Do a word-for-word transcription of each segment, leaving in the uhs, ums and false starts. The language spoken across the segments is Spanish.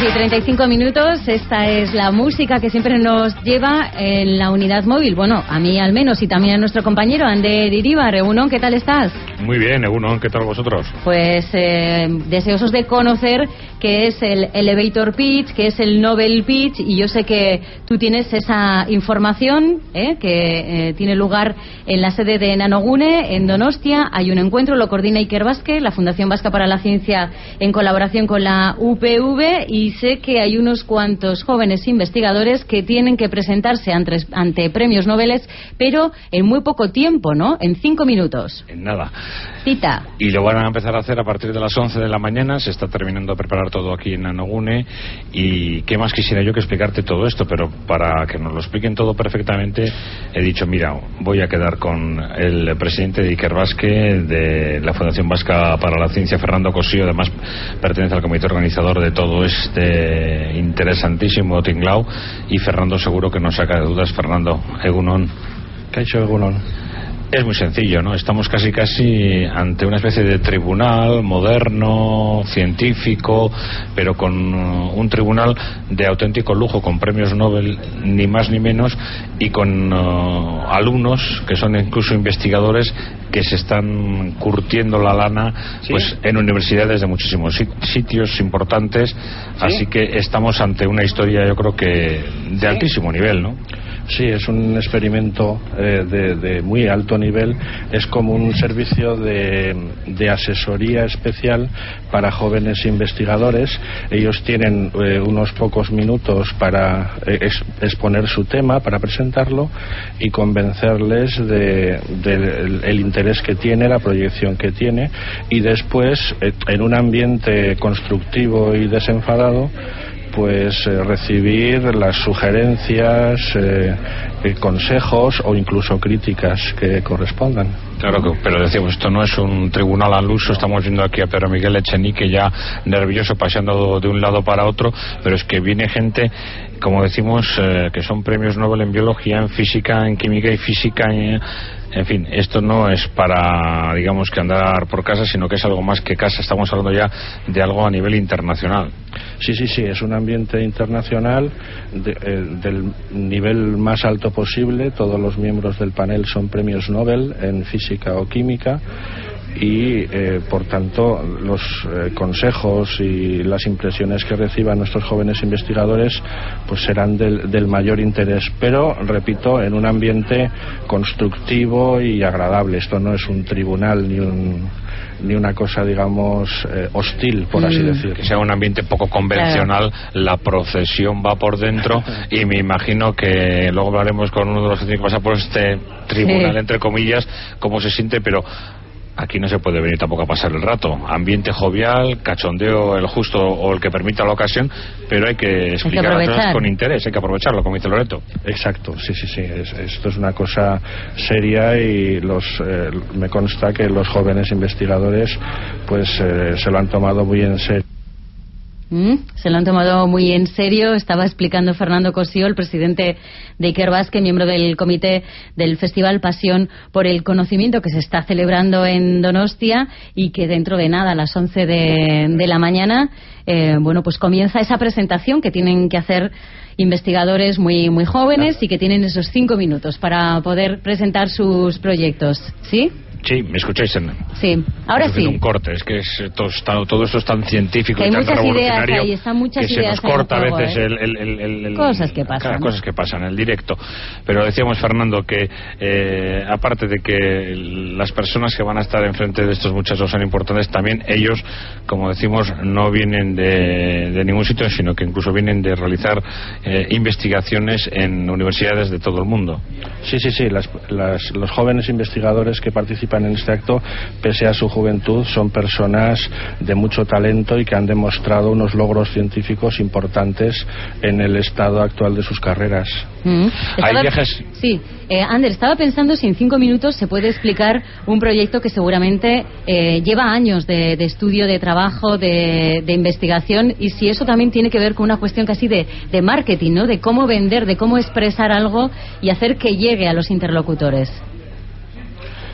y treinta y cinco minutos, esta es la música que siempre nos lleva en la unidad móvil. Bueno, a mí al menos, y también a nuestro compañero Ander Iribar. Egunon, ¿qué tal estás? Muy bien, Egunon, ¿qué tal vosotros? Pues eh, deseosos de conocer qué es el Elevator Pitch, qué es el Nobel Pitch, y yo sé que tú tienes esa información eh, que eh, tiene lugar en la sede de Nanogune, en Donostia. Hay un encuentro, lo coordina Iker Basque, la Fundación Vasca para la Ciencia, en colaboración con la U P V, y sé que hay unos cuantos jóvenes investigadores que tienen que presentarse ante, ante premios Nobel, pero en muy poco tiempo, ¿no? En cinco minutos. En nada. Cita. Y lo van a empezar a hacer a partir de las once de la mañana. Se está terminando de preparar todo aquí en Nanogune. Y qué más quisiera yo que explicarte todo esto, pero para que nos lo expliquen todo perfectamente, he dicho, mira, voy a quedar con el presidente de Iker Basque, de la Fundación Vasca para la Ciencia, Fernando Cosío. Además pertenece al comité organizador de todo este interesantísimo tinglao, y Fernando seguro que nos saca de dudas. Fernando, Egunon. ¿Qué ha hecho Egunon? Es muy sencillo, ¿no? Estamos casi casi ante una especie de tribunal moderno, científico, pero con uh, un tribunal de auténtico lujo, con premios Nobel, ni más ni menos, y con uh, alumnos que son incluso investigadores que se están curtiendo la lana, ¿sí?, pues en universidades de muchísimos sitios importantes. ¿Sí? Así que estamos ante una historia, yo creo que de ¿sí?, altísimo nivel, ¿no? Sí, es un experimento eh, de, de muy alto nivel. Es como un servicio de, de asesoría especial para jóvenes investigadores. Ellos tienen eh, unos pocos minutos para eh, ex, exponer su tema, para presentarlo y convencerles de, de el, el interés que tiene, la proyección que tiene, y después, eh, en un ambiente constructivo y desenfadado, pues eh, recibir las sugerencias, eh, eh, consejos o incluso críticas que correspondan. Claro, que, pero decíamos, esto no es un tribunal al uso. Estamos viendo aquí a Pedro Miguel Echenique ya nervioso, paseando de un lado para otro, pero es que viene gente, como decimos, eh, que son premios Nobel en biología, en física, en química y física, en... En fin, esto no es para, digamos, que andar por casa, sino que es algo más que casa. Estamos hablando ya de algo a nivel internacional. Sí, sí, sí, es un ambiente internacional de, eh, del nivel más alto posible. Todos los miembros del panel son premios Nobel en física o química. Y eh, por tanto los eh, consejos y las impresiones que reciban nuestros jóvenes investigadores pues serán del, del mayor interés, pero repito, en un ambiente constructivo y agradable. Esto no es un tribunal ni un ni una cosa, digamos, eh, hostil, por así mm. decirlo. Que sea un ambiente poco convencional. Claro. La procesión va por dentro y me imagino que luego hablaremos con uno de los que tiene que pasar por este tribunal, sí, entre comillas, cómo se siente, pero aquí no se puede venir tampoco a pasar el rato. Ambiente jovial, cachondeo el justo o el que permita la ocasión, pero hay que explicar hay que las cosas con interés, hay que aprovecharlo, como dice Loreto. Exacto, sí, sí, sí. Es, esto es una cosa seria y los eh, me consta que los jóvenes investigadores pues eh, se lo han tomado muy en serio. Mm, se lo han tomado muy en serio. Estaba explicando Fernando Cosío, el presidente de Iker Basque, miembro del comité del Festival Pasión por el Conocimiento, que se está celebrando en Donostia, y que dentro de nada, a las once de, de la mañana, eh, bueno, pues comienza esa presentación que tienen que hacer investigadores muy muy jóvenes y que tienen esos cinco minutos para poder presentar sus proyectos. ¿Sí? Sí, ¿me escucháis? En... Sí, ahora sí. Un corte, es que es, todo, está, todo esto es tan científico que hay y tan muchas revolucionario ideas ahí, están muchas que ideas se nos corta juego, a veces ¿eh? el, el, el, el, el... Cosas que pasan. Claro, cosas que pasan en el directo. Pero decíamos, Fernando, que eh, aparte de que las personas que van a estar enfrente de estos muchachos son importantes, también ellos, como decimos, no vienen de, de ningún sitio, sino que incluso vienen de realizar eh, investigaciones en universidades de todo el mundo. Sí, sí, sí. Las, las, los jóvenes investigadores que participan en este acto, pese a su juventud, son personas de mucho talento y que han demostrado unos logros científicos importantes en el estado actual de sus carreras. Mm. Estaba, ¿Hay viajes? Sí. Eh, Ander, estaba pensando si en cinco minutos se puede explicar un proyecto que seguramente eh, lleva años de, de estudio, de trabajo, de, de investigación, y si eso también tiene que ver con una cuestión casi de, de marketing, ¿no? De cómo vender, de cómo expresar algo y hacer que llegue a los interlocutores.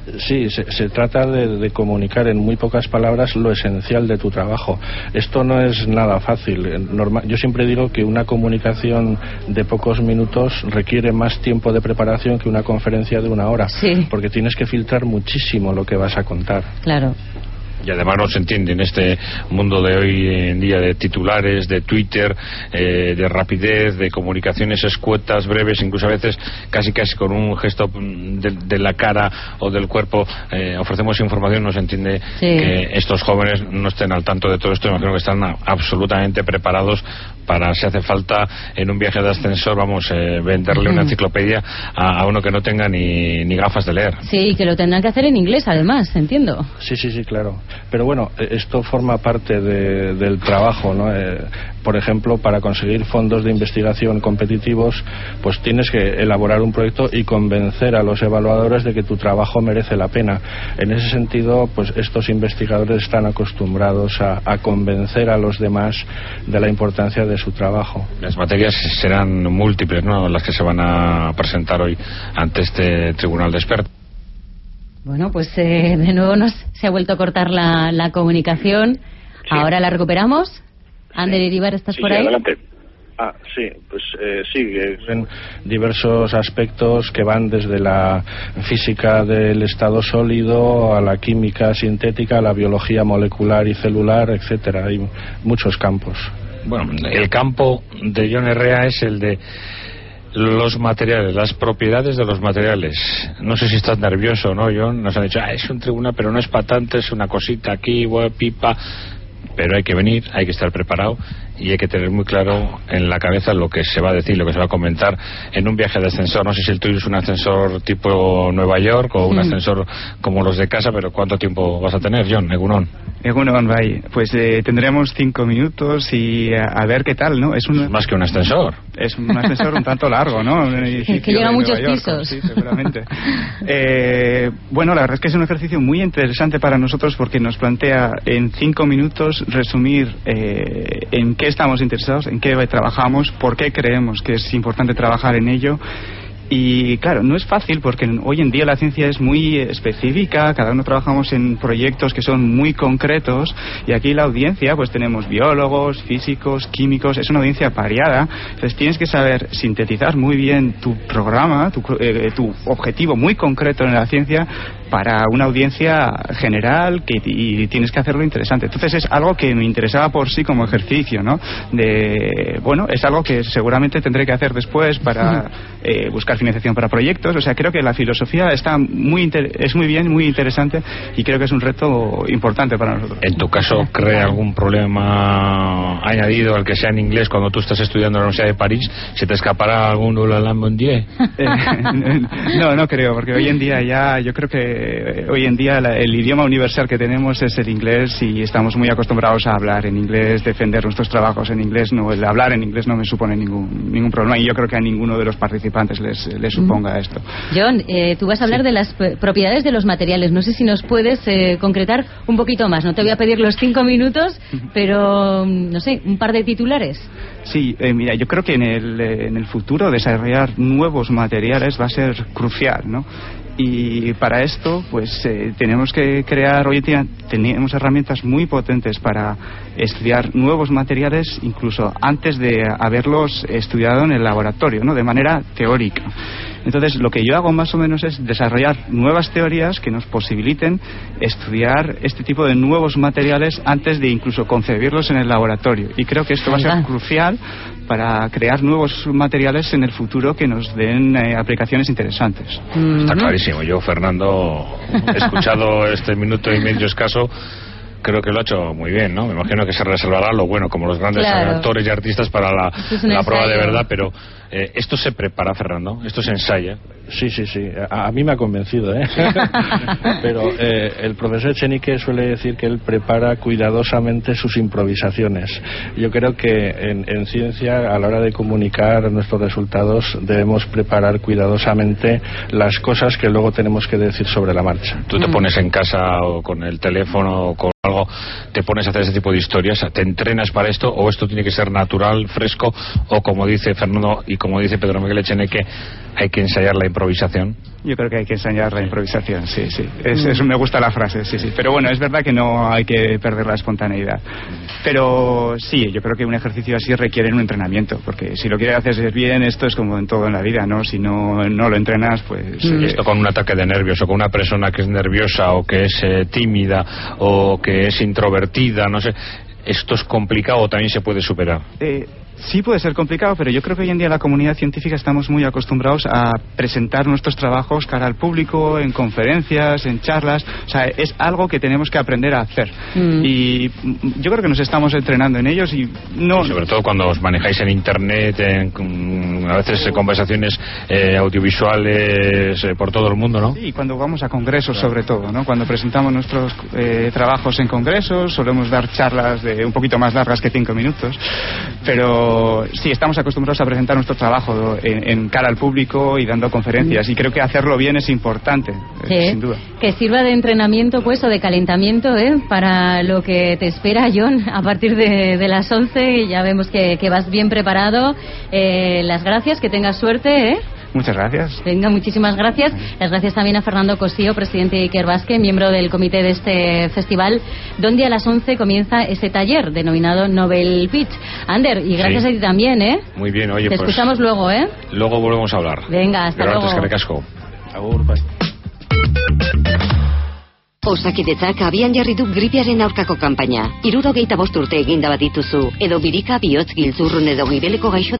Sí, se, se trata de, de comunicar en muy pocas palabras lo esencial de tu trabajo. Esto no es nada fácil. Normal, yo siempre digo que una comunicación de pocos minutos requiere más tiempo de preparación que una conferencia de una hora, sí. porque tienes que filtrar muchísimo lo que vas a contar. Claro. Y además no se entiende en este mundo de hoy en día de titulares, de Twitter, eh, de rapidez, de comunicaciones escuetas, breves, incluso a veces casi casi con un gesto de, de la cara o del cuerpo eh, ofrecemos información. No se entiende sí. que estos jóvenes no estén al tanto de todo esto. Imagino que están absolutamente preparados para, si hace falta, en un viaje de ascensor, vamos, eh, venderle una enciclopedia a, a uno que no tenga ni, ni gafas de leer. Sí, que lo tendrán que hacer en inglés, además, entiendo. Sí, sí, sí, claro. Pero bueno, esto forma parte de, del trabajo, ¿no? Eh, por ejemplo, para conseguir fondos de investigación competitivos, pues tienes que elaborar un proyecto y convencer a los evaluadores de que tu trabajo merece la pena. En ese sentido, pues estos investigadores están acostumbrados a, a convencer a los demás de la importancia de su trabajo. Las materias serán múltiples, ¿no?, las que se van a presentar hoy ante este tribunal de expertos. Bueno, pues eh, de nuevo nos se ha vuelto a cortar la, la comunicación. Sí. Ahora la recuperamos. Sí. Ander Iribar, ¿estás sí, por sí, ahí? Adelante. Ah, sí, pues eh, sí, en diversos aspectos que van desde la física del estado sólido a la química sintética, a la biología molecular y celular, etcétera. Hay muchos campos. Bueno, el campo de Jon Herrea es el de los materiales, las propiedades de los materiales. No sé si estás nervioso, ¿no, Jon? Nos han dicho, ah, es un tribunal, pero no es patente, es una cosita aquí, buah, pipa. Pero hay que venir, hay que estar preparado y hay que tener muy claro en la cabeza lo que se va a decir, lo que se va a comentar en un viaje de ascensor. No sé si el tuyo es un ascensor tipo Nueva York o un mm. ascensor como los de casa, pero ¿cuánto tiempo vas a tener, Jon? Egunon. Egunon, bye. Pues eh, tendremos cinco minutos y a, a ver qué tal, ¿no? Es un... más que un ascensor. Es un ascensor un tanto largo, ¿no? Que lleva muchos York, pisos. Sí, seguramente. eh, bueno, la verdad es que es un ejercicio muy interesante para nosotros porque nos plantea en cinco minutos resumir eh, en qué estamos interesados, en qué trabajamos, por qué creemos que es importante trabajar en ello. Y claro, no es fácil porque hoy en día la ciencia es muy específica, cada uno trabajamos en proyectos que son muy concretos y aquí la audiencia, pues tenemos biólogos, físicos, químicos, es una audiencia variada, entonces tienes que saber sintetizar muy bien tu programa, tu, eh, tu objetivo muy concreto en la ciencia para una audiencia general que, y tienes que hacerlo interesante. Entonces es algo que me interesaba por sí como ejercicio, ¿no? De, bueno, es algo que seguramente tendré que hacer después para eh, buscar financiación para proyectos. O sea, creo que la filosofía está muy inter- es muy bien, muy interesante y creo que es un reto importante para nosotros. ¿En tu caso crea algún problema añadido al que sea en inglés cuando tú estás estudiando en la Universidad de París? ¿Se te escapará algún Hola Mondier? Eh, no, no creo, porque hoy en día ya, yo creo que hoy en día la, el idioma universal que tenemos es el inglés y estamos muy acostumbrados a hablar en inglés, defender nuestros trabajos en inglés. No, el hablar en inglés no me supone ningún ningún problema y yo creo que a ninguno de los participantes les, les suponga esto. Jon, eh, tú vas a hablar sí. de las p- propiedades de los materiales. No sé si nos puedes eh, concretar un poquito más. No te voy a pedir los cinco minutos, pero no sé, un par de titulares. Sí, eh, mira, yo creo que en el, eh, en el futuro desarrollar nuevos materiales va a ser crucial, ¿no? Y para esto, pues eh, tenemos que crear, hoy en día tenemos herramientas muy potentes para estudiar nuevos materiales, incluso antes de haberlos estudiado en el laboratorio, ¿no? De manera teórica. Entonces, lo que yo hago más o menos es desarrollar nuevas teorías que nos posibiliten estudiar este tipo de nuevos materiales antes de incluso concebirlos en el laboratorio. Y creo que esto va a ser crucial para crear nuevos materiales en el futuro que nos den eh, aplicaciones interesantes. Mm-hmm. Está clarísimo. Yo, Fernando, he escuchado este minuto y medio escaso. Creo que lo ha hecho muy bien, ¿no? Me imagino que se reservará lo bueno, como los grandes claro. actores y artistas para la, la prueba de verdad, pero eh, esto se prepara, Fernando, esto se ensaya. Sí, sí, sí, a, a mí me ha convencido, ¿eh? Pero eh, el profesor Echenique suele decir que él prepara cuidadosamente sus improvisaciones. Yo creo que en, en ciencia, a la hora de comunicar nuestros resultados, debemos preparar cuidadosamente las cosas que luego tenemos que decir sobre la marcha. Tú te pones en casa o con el teléfono o con algo te pones a hacer ese tipo de historias, te entrenas para esto, o esto tiene que ser natural, fresco, o como dice Fernando y como dice Pedro Miguel Echeneque, hay que ensayar la improvisación? Yo creo que hay que ensayar la improvisación, sí, sí. Es, es, me gusta la frase, sí, sí. Pero bueno, es verdad que no hay que perder la espontaneidad. Pero sí, yo creo que un ejercicio así requiere un entrenamiento, porque si lo quieres hacer bien, esto es como en todo en la vida, ¿no? Si no, no lo entrenas, pues... Mm. Eh... Esto con un ataque de nervios, o con una persona que es nerviosa, o que es eh, tímida, o que es introvertida, no sé... ¿Esto es complicado o también se puede superar? Eh, sí puede ser complicado, pero yo creo que hoy en día en la comunidad científica estamos muy acostumbrados a presentar nuestros trabajos cara al público, en conferencias, en charlas. O sea, es algo que tenemos que aprender a hacer. Mm. Y yo creo que nos estamos entrenando en ellos y no... Y sobre todo cuando os manejáis en Internet, en, a veces en conversaciones eh, audiovisuales eh, por todo el mundo, ¿no? Sí, cuando vamos a congresos, claro. Sobre todo, ¿no? Cuando presentamos nuestros eh, trabajos en congresos, solemos dar charlas de un poquito más largas que cinco minutos, pero sí, estamos acostumbrados a presentar nuestro trabajo en, en cara al público y dando conferencias, y creo que hacerlo bien es importante, sí, eh, sin duda. Que sirva de entrenamiento, pues, o de calentamiento, ¿eh? Para lo que te espera, Jon, a partir de, de las once, ya vemos que, que vas bien preparado. Eh, las gracias, que tengas suerte, ¿eh? Muchas gracias. Venga, muchísimas gracias. Las gracias también a Fernando Cosío, presidente de Iker Basque, miembro del comité de este festival, donde a las once comienza ese taller denominado Nobel Pitch. Ander, y gracias sí. a ti también, ¿eh? Muy bien, oye, Te pues... escuchamos luego, ¿eh? Luego volvemos a hablar. Venga, hasta Pero luego. Antes que recasco. Agur, bai. Osakidetzak abian jarri du gripearen aurkako kanpaina. hirurogeita bost urte eginda bat dituzu, edo birika, bihotz, giltzurrun edo gibeleko gaixo